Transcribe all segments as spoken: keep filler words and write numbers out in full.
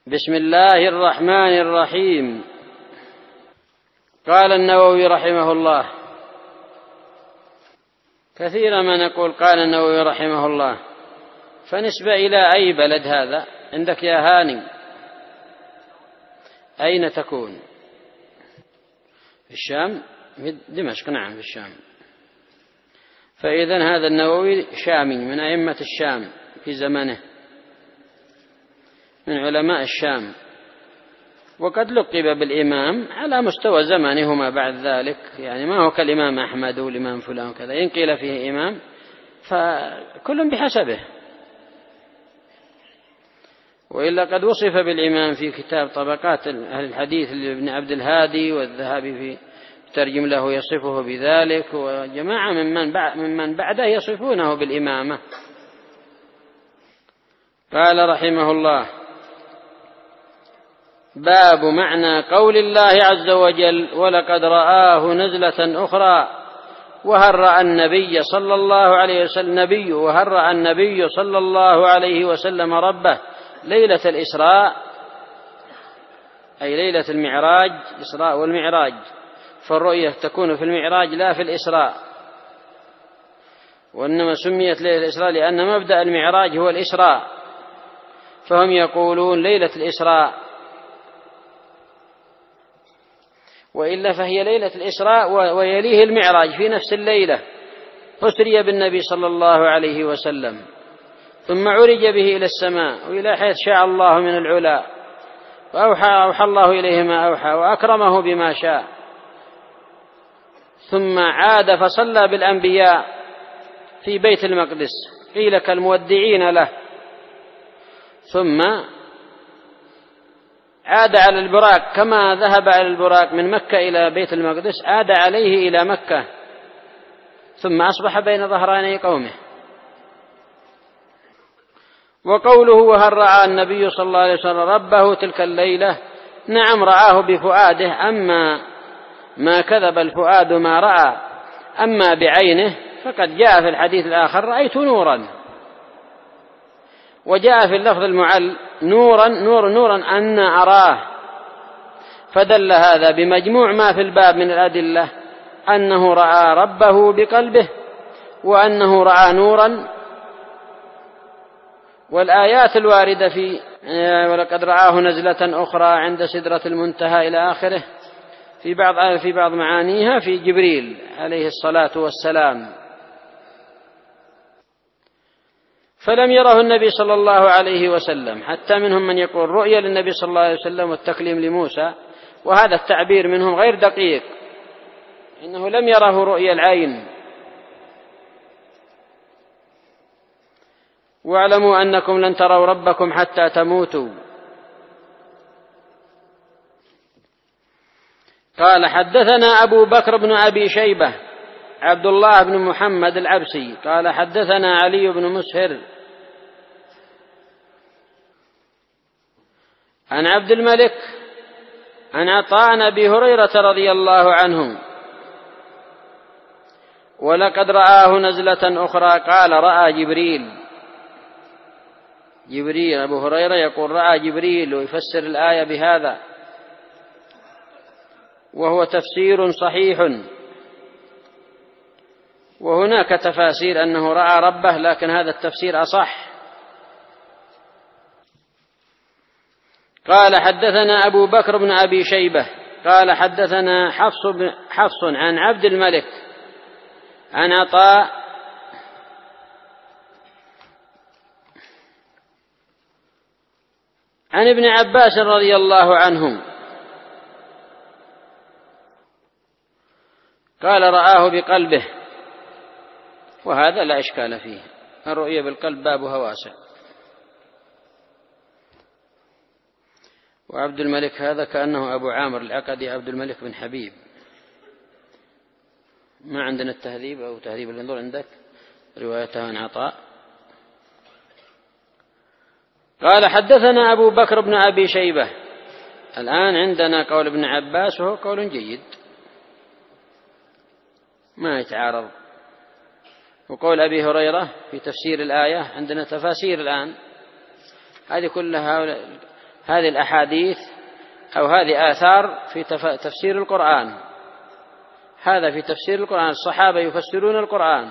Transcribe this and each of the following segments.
بسم الله الرحمن الرحيم. قال النووي رحمه الله. كثيرا ما نقول قال النووي رحمه الله، فنسبة إلى أي بلد هذا عندك يا هاني؟ أين تكون؟ في الشام؟ في دمشق. نعم في الشام. فإذن هذا النووي شامي من أئمة الشام في زمنه، من علماء الشام، وقد لقب بالإمام على مستوى زمانهما بعد ذلك، يعني ما هو كالإمام أحمد والإمام فلان وكذا، إن قيل فيه إمام فكل بحسبه، وإلا قد وصف بالإمام في كتاب طبقات أهل الحديث لابن عبد الهادي، والذهبي في ترجم له يصفه بذلك، وجماعة ممن بعده يصفونه بالإمامة. قال رحمه الله: باب معنى قول الله عز وجل: ولقد رآه نزلة أخرى وهل رأى النبي صلى الله عليه وسلم نبي وهل رأى النبي صلى الله عليه وسلم ربه ليلة الإسراء، أي ليلة المعراج، الإسراء والمعراج، فالرؤية تكون في المعراج لا في الإسراء، وإنما سميت ليلة الإسراء لأن مبدأ المعراج هو الإسراء، فهم يقولون ليلة الإسراء، وإلا فهي ليلة الإسراء ويليه المعراج في نفس الليلة، أسري بالنبي صلى الله عليه وسلم، ثم عرج به إلى السماء وإلى حيث شاء الله من العلا، وأوحى أوحى الله إليه ما أوحى وأكرمه بما شاء، ثم عاد فصلى بالأنبياء في بيت المقدس، قيل كالمودعين له، ثم عاد على البراق، كما ذهب على البراق من مكة إلى بيت المقدس عاد عليه إلى مكة، ثم أصبح بين ظهراني قومه. وقوله: وهل رأى النبي صلى الله عليه وسلم ربه تلك الليلة؟ نعم رآه بفؤاده، أما ما كذب الفؤاد ما رأى، أما بعينه فقد جاء في الحديث الآخر: رأيت نورا، وجاء في اللفظ المعل نورا نور نورا أن أراه، فدل هذا بمجموع ما في الباب من الأدلة أنه رأى ربه بقلبه، وأنه رأى نورا. والآيات الواردة في ولقد رآه نزلة أخرى عند سدرة المنتهى إلى آخره في بعض في بعض معانيها في جبريل عليه الصلاة والسلام، فلم يره النبي صلى الله عليه وسلم، حتى منهم من يقول رؤيا للنبي صلى الله عليه وسلم والتكليم لموسى، وهذا التعبير منهم غير دقيق، إنه لم يره رؤيا العين. واعلموا أنكم لن تروا ربكم حتى تموتوا. قال: حدثنا أبو بكر بن أبي شيبة عبد الله بن محمد العبسي قال: حدثنا علي بن مسهر عن عبد الملك عن عطاء عن أبي هريرة رضي الله عنه: ولقد رآه نزلة أخرى قال: رأى جبريل. جبريل أبو هريرة يقول رأى جبريل، ويفسر الآية بهذا، وهو تفسير صحيح. وهناك تفاسير أنه رأى ربه، لكن هذا التفسير أصح. قال: حدثنا أبو بكر بن أبي شيبة قال: حدثنا حفص, بن حفص عن عبد الملك عن عطاء عن ابن عباس رضي الله عنه قال: رآه بقلبه، وهذا لا إشكال فيه، الرؤية بالقلب بابها واسع. وعبد الملك هذا كأنه أبو عامر العقدي عبد الملك بن حبيب، ما عندنا التهذيب أو تهذيب الانظر عندك روايته عن عطاء. قال: حدثنا أبو بكر بن أبي شيبة. الآن عندنا قول ابن عباس وهو قول جيد ما يتعارض، وقول أبي هريرة في تفسير الآية، عندنا تفاسير الآن هذه كلها هذه الأحاديث أو هذه آثار في تفسير القرآن. هذا في تفسير القرآن، الصحابة يفسرون القرآن.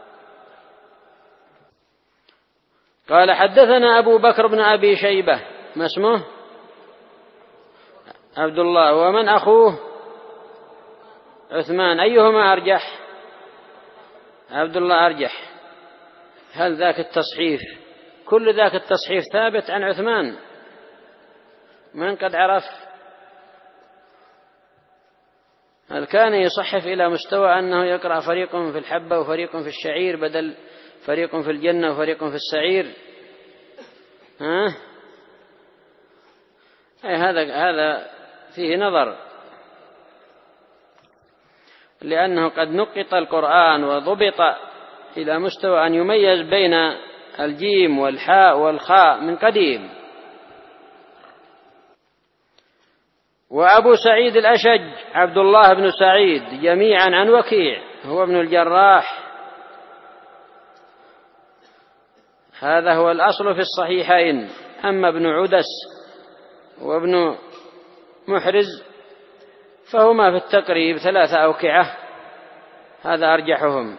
قال حدثنا أبو بكر بن أبي شيبة، ما اسمه؟ عبد الله. ومن أخوه؟ عثمان. أيهما أرجح؟ عبد الله أرجح. هل ذاك التصحيف كل ذاك التصحيف ثابت عن عثمان؟ من قد عرف؟ هل كان يصحف إلى مستوى أنه يقرأ فريق في الحبة وفريق في الشعير بدل فريق في الجنة وفريق في السعير؟ ها؟ أي هذا هذا فيه نظر، لأنه قد نقط القرآن وضبط إلى مستوى أن يميز بين الجيم والحاء والخاء من قديم. وأبو سعيد الأشج عبد الله بن سعيد، جميعا عن وكيع هو ابن الجراح. هذا هو الأصل في الصحيحين. أما ابن عدس وابن محرز فهما في التقريب ثلاثة أوكعة، هذا أرجحهم.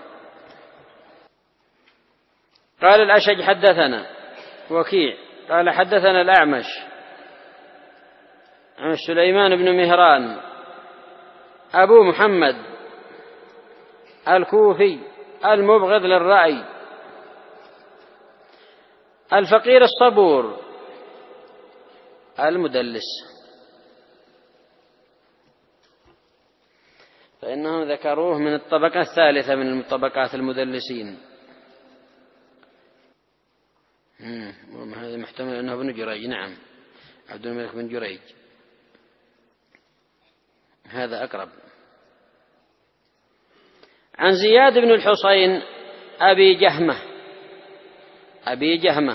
قال الأشج حدثنا وكيع قال حدثنا الأعمش عن سليمان بن مهران أبو محمد الكوفي المبغض للرأي الفقير الصبور المدلس، فإنهم ذكروه من الطبقة الثالثة من طبقات المدلسين. هذا محتمل أنه ابن جريج. نعم، عبد الملك بن جريج، هذا أقرب. عن زياد بن الحصين أبي جهمة أبي جهمة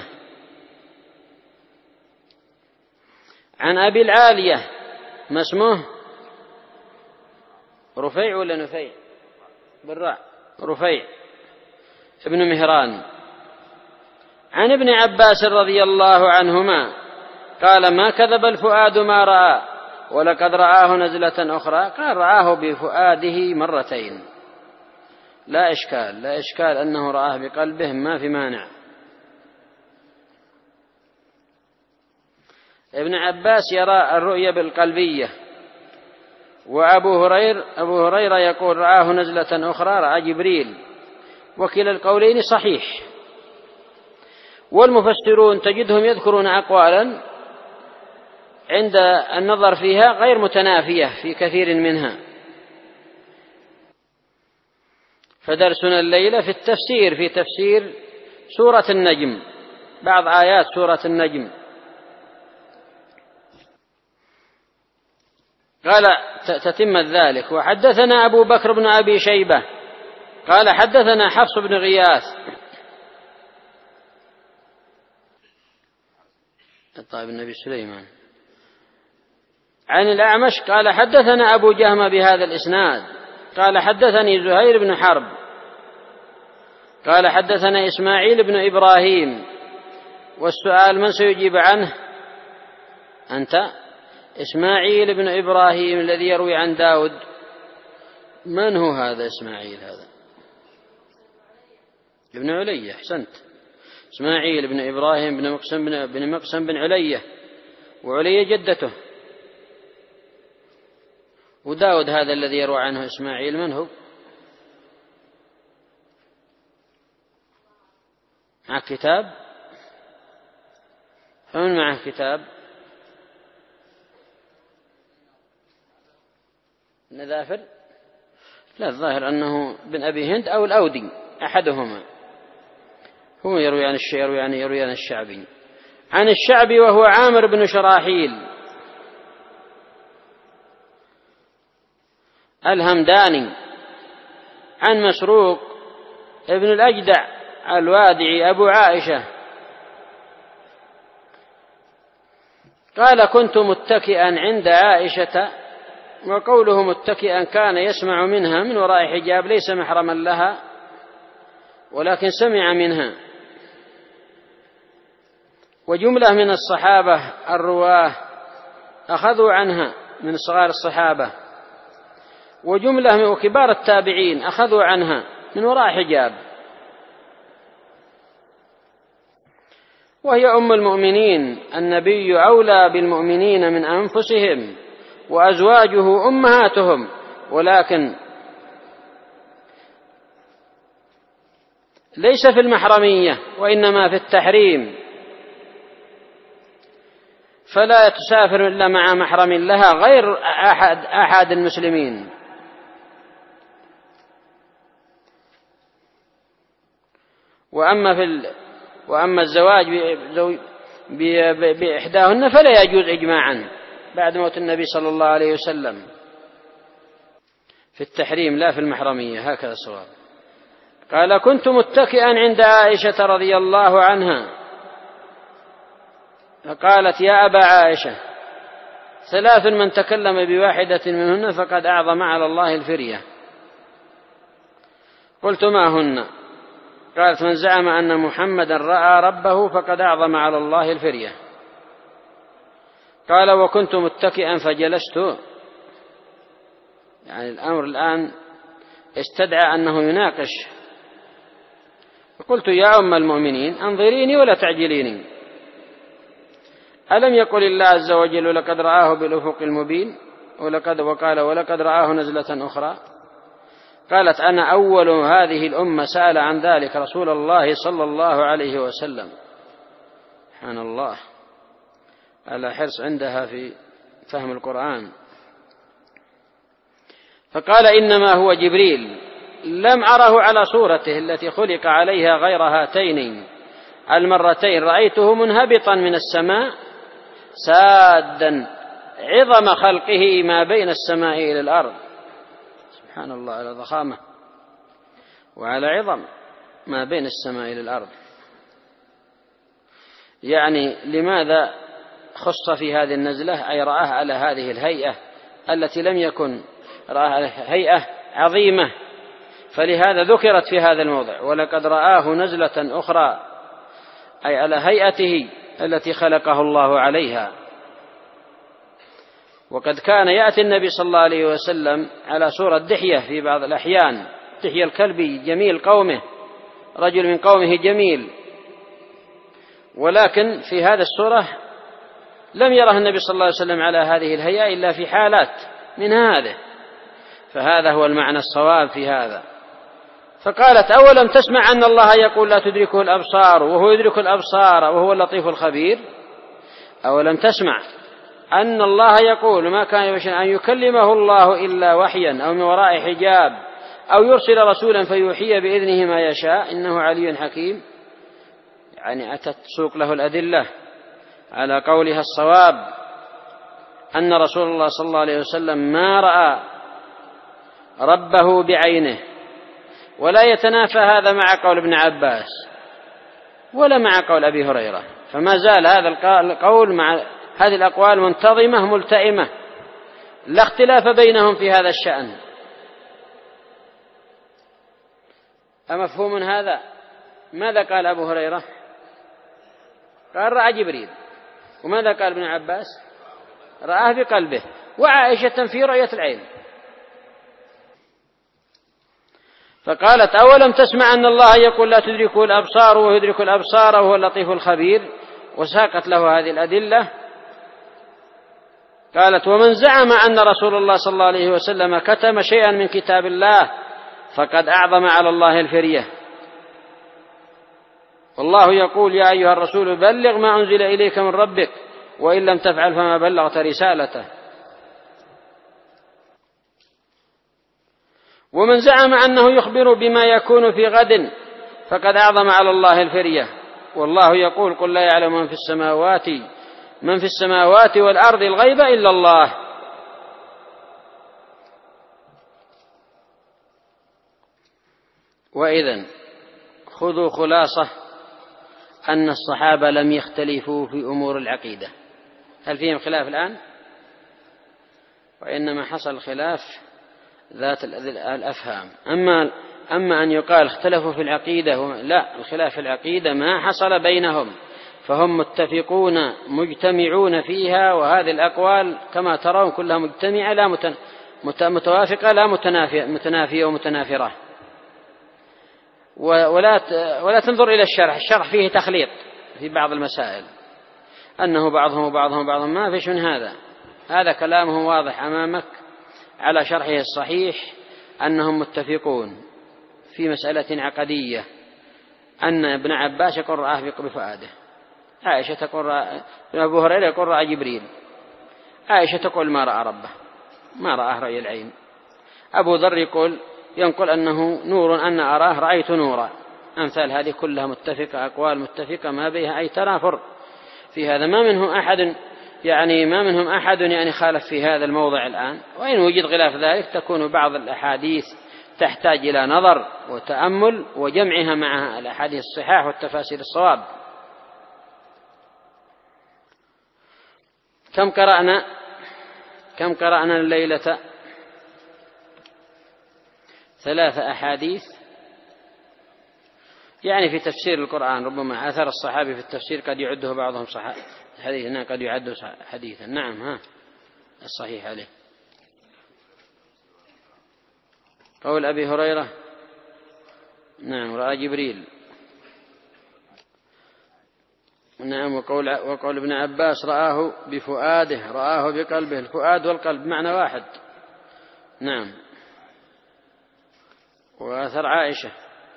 عن أبي العالية، ما اسمه؟ رفيع ولا نفيع؟ بالراء. رفيع ابن مهران عن ابن عباس رضي الله عنهما قال ما كذب الفؤاد ما رأى ولقد رآه نزلة أخرى. قال رآه بفؤاده مرتين، لا إشكال لا إشكال أنه رآه بقلبه، ما في مانع. ابن عباس يرى الرؤية بالقلبية، وأبو هريرة أبو هريرة يقول رآه نزلة أخرى، رأى جبريل، وكلا القولين صحيح. والمفسرون تجدهم يذكرون أقوالا عند النظر فيها غير متنافية في كثير منها. فدرسنا الليلة في التفسير في تفسير سورة النجم، بعض آيات سورة النجم. قال تتم ذلك. وحدثنا أبو بكر بن أبي شيبة قال حدثنا حفص بن غياث طيب النبي سليمان عن الأعمش قال حدثنا أبو جهم بهذا الإسناد قال حدثني زهير بن حرب قال حدثنا إسماعيل بن إبراهيم. والسؤال من سيجيب عنه؟ أنت. إسماعيل بن إبراهيم الذي يروي عن داود، من هو هذا إسماعيل؟ هذا ابن علية. أحسنت، إسماعيل بن إبراهيم بن مقسم بن, بن مقسم بن علية، وعلية جدته. وداود هذا الذي يروى عنه إسماعيل من هو؟ مع كتاب؟ فمن معه كتاب؟ نذافر؟ لا، الظاهر أنه بن أبي هند أو الأودي أحدهما، هو يروي عن الشيء يروي عن يروي عن الشعبي عن الشعبي وهو عامر بن شراحيل الهمداني عن مسروق ابن الأجدع الوادعي أبو عائشة قال كنت متكئا عند عائشة، وقوله متكئا كان يسمع منها من وراء حجاب ليس محرما لها ولكن سمع منها، وجملة من الصحابة الرواه أخذوا عنها من صغار الصحابة، وجملة من كبار التابعين أخذوا عنها من وراء حجاب، وهي أم المؤمنين. النبي أولى بالمؤمنين من أنفسهم وأزواجه أمهاتهم، ولكن ليس في المحرمية وإنما في التحريم، فلا تسافر إلا مع محرم لها غير أحد أحد المسلمين. وأما في ال... وأما الزواج بإحداهن فلا يجوز إجماعا بعد موت النبي صلى الله عليه وسلم، في التحريم لا في المحرمية، هكذا الصواب. قال: كنت متكئا عند عائشة رضي الله عنها فقالت: يا أبا عائشة، ثلاث من تكلم بواحدة منهن فقد أعظم على الله الفرية. قلت: ما هن؟ قالت: من زعم أن محمدا رأى ربه فقد أعظم على الله الفرية. قال: وكنت متكئا فجلست. يعني الأمر الآن استدعى أنه يناقش. فقلت: يا أم المؤمنين، أنظريني ولا تعجليني، ألم يقل الله عز وجل: لقد رآه بالأفق المبين، ولقد وقال: ولقد رآه نزلة أخرى. قالت: أنا أول هذه الأمة سأل عن ذلك رسول الله صلى الله عليه وسلم. سبحان الله على حرص عندها في فهم القرآن. فقال: إنما هو جبريل، لم أره على صورته التي خلق عليها غير هاتين المرتين، رأيته منهبطا من السماء سادا عظم خلقه ما بين السماء إلى الأرض. سبحان الله على ضخامة وعلى عظم ما بين السماء إلى الأرض. يعني لماذا خص في هذه النزلة؟ أي رآه على هذه الهيئة التي لم يكن رآه على هيئة عظيمة، فلهذا ذكرت في هذا الموضع: ولقد رآه نزلة أخرى، أي على هيئته التي خلقه الله عليها. وقد كان يأتي النبي صلى الله عليه وسلم على صورة دحية في بعض الأحيان، دحية الكلبي جميل قومه، رجل من قومه جميل، ولكن في هذا الصورة لم يره النبي صلى الله عليه وسلم على هذه الهيئة إلا في حالات من هذا، فهذا هو المعنى الصواب في هذا. فقالت: أولم تسمع أن الله يقول: لا تدركه الأبصار وهو يدرك الأبصار وهو اللطيف الخبير؟ أولم تسمع أن الله يقول: ما كان يبشر أن يكلمه الله إلا وحيا أو من وراء حجاب أو يرسل رسولا فيوحي بإذنه ما يشاء إنه علي حكيم. يعني أتت تسوق له الأدلة على قولها الصواب أن رسول الله صلى الله عليه وسلم ما رأى ربه بعينه، ولا يتنافى هذا مع قول ابن عباس ولا مع قول أبي هريرة، فما زال هذا القول مع هذه الأقوال منتظمة ملتئمة، لا اختلاف بينهم في هذا الشأن. أمفهوم هذا؟ ماذا قال أبو هريرة؟ قال: رأى جبريل. وماذا قال ابن عباس؟ رآه بقلبه. وعائشة في رؤية العين. فقالت: أولم تسمع أن الله يقول: لا تدركه الأبصار وهو يدرك الأبصار وهو اللطيف الخبير؟ وساقت له هذه الأدلة. قالت: ومن زعم أن رسول الله صلى الله عليه وسلم كتم شيئا من كتاب الله فقد أعظم على الله الفرية. والله يقول: يا أيها الرسول بلغ ما أنزل إليك من ربك وإن لم تفعل فما بلغت رسالته. ومن زعم أنه يخبر بما يكون في غد فقد أعظم على الله الفرية. والله يقول: قل لا يعلم من في السماوات من في السماوات والأرض الغيب إلا الله. وإذن خذوا خلاصة أن الصحابة لم يختلفوا في أمور العقيدة. هل فيهم خلاف الآن؟ وإنما حصل خلاف ذات الأفهام. أما أما أن يقال اختلفوا في العقيدة، لا، الخلاف في العقيدة ما حصل بينهم، فهم متفقون مجتمعون فيها، وهذه الأقوال كما ترون كلها مجتمعة لا متوافقة لا متنافية ومتنافرة. ولا ولا تنظر إلى الشرح، الشرح فيه تخليط في بعض المسائل، أنه بعضهم وبعضهم بعضهم، ما فيش من هذا. هذا كلامه واضح أمامك على شرحه الصحيح، أنهم متفقون في مسألة عقدية، أن ابن عباس يقول رآه بفؤاده، عائشة تقول رأى، أبو هريرة يقول رأى جبريل، عائشة تقول ما رأى ربه، ما رآه رأي العين، أبو ذر يقول ينقل أنه نور أن أراه رأيت نورا. أمثال هذه كلها متفقة، أقوال متفقة ما بها أي تنافر في هذا، ما منهم أحد يعني ما منهم أحد يعني خالف في هذا الموضع الآن. وإن وجد خلاف ذلك تكون بعض الأحاديث تحتاج إلى نظر وتأمل وجمعها مع الأحاديث الصحاح والتفاسير الصواب. كم قرأنا كم قرأنا الليلة؟ ثلاثة أحاديث، يعني في تفسير القرآن ربما أثر الصحابي في التفسير قد يعده بعضهم صحابي حديثا، قد يعده حديثا. نعم، ها الصحيح عليه قول أبي هريرة، نعم رأى جبريل، نعم وقول, وقول ابن عباس رآه بفؤاده، رآه بقلبه، الفؤاد والقلب معنى واحد. نعم، وأثر عائشة،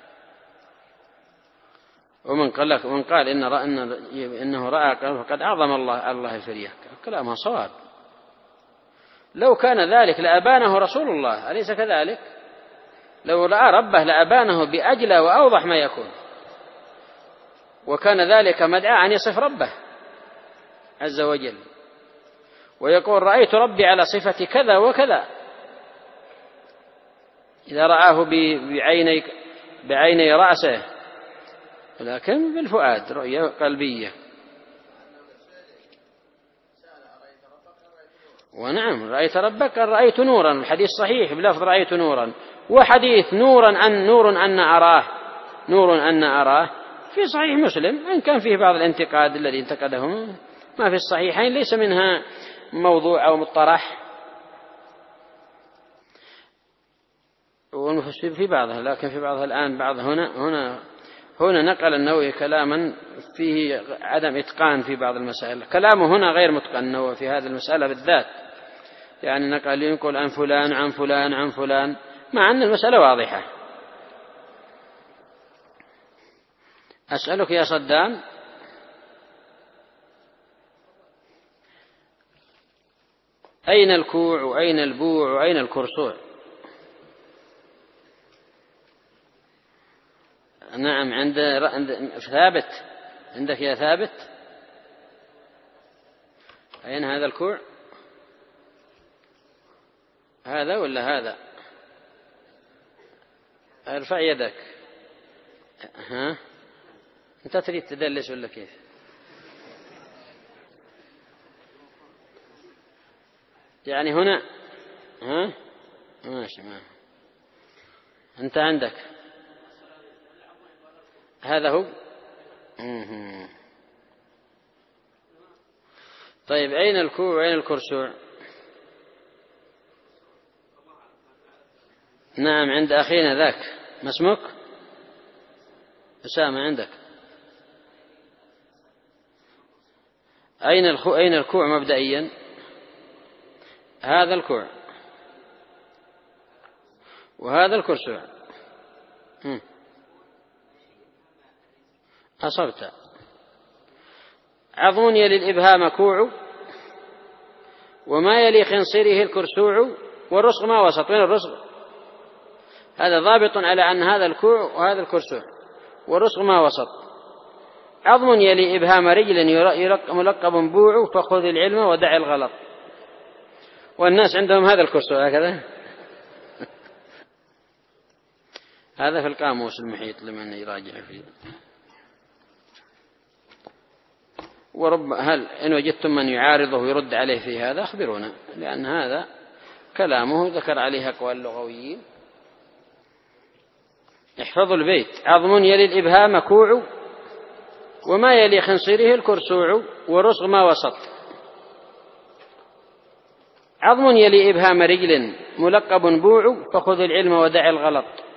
ومن قال لك ومن قال إن رأى إن إنه رأى قلبه فقد أعظم الله الله الفرية، كلامها صواب. لو كان ذلك لأبانه رسول الله، أليس كذلك؟ لو رأى ربه لأبانه بأجلى وأوضح ما يكون، وكان ذلك مدعاة أن يصف ربه عز وجل، ويقول رأيت ربي على صفة كذا وكذا، إذا رآه بعيني بعيني رأسه، لكن بالفؤاد رؤية قلبية. ونعم رأيت ربك رأيت نورا، الحديث صحيح بلفظ رأيت نورا، وحديث نورا أن نور أن أراه نور أن أراه في صحيح مسلم، إن كان فيه بعض الانتقاد الذي انتقده ما في الصحيحين ليس منها موضوع أو مطرح ونفسر في بعضها، لكن في بعضها الآن بعض هنا هنا هنا نقل النووي كلاما فيه عدم إتقان في بعض المسائل، كلامه هنا غير متقن النووي في هذه المسألة بالذات، يعني نقل ينقل عن فلان عن فلان عن فلان مع أن المسألة واضحة. أسألك يا صدام، أين الكوع وأين البوع وأين الكرسوع؟ نعم عند ثابت، عندك يا ثابت، أين هذا الكوع؟ هذا ولا هذا؟ ارفع يدك. ها أنت تريد تدلس ولا كيف؟ يعني هنا ها ماشي، ما أنت عندك هذا هو. طيب أين الكوع وأين الكرسوع؟ نعم عند أخينا ذاك، ما اسمك؟ أسامة عندك. أين الخو أين الكوع مبدئيا؟ هذا الكوع وهذا الكرسوع. أصبت. عظم يلي الإبهام كوع، وما يلي خنصره الكرسوع، والرسغ ما وسط. وين الرسغ؟ هذا ضابط على أن هذا الكوع وهذا الكرسوع، والرسغ ما وسط. عظم يلي إبهام رجل ملقب بوع، فخذ العلم ودع الغلط. والناس عندهم هذا الكرسوع هكذا. هذا في القاموس المحيط لمن يراجع فيه. ورب هل إن وجدتم من يعارضه ويرد عليه في هذا أخبرونا، لأن هذا كلامه ذكر عليه أقوال اللغويين. احفظوا البيت. عظم يلي الإبهام كوع، وما يلي خنصيره الكرسوع ورسغ ما وسط. عظم يلي إبهام رجل ملقب بوع فخذ العلم ودع الغلط.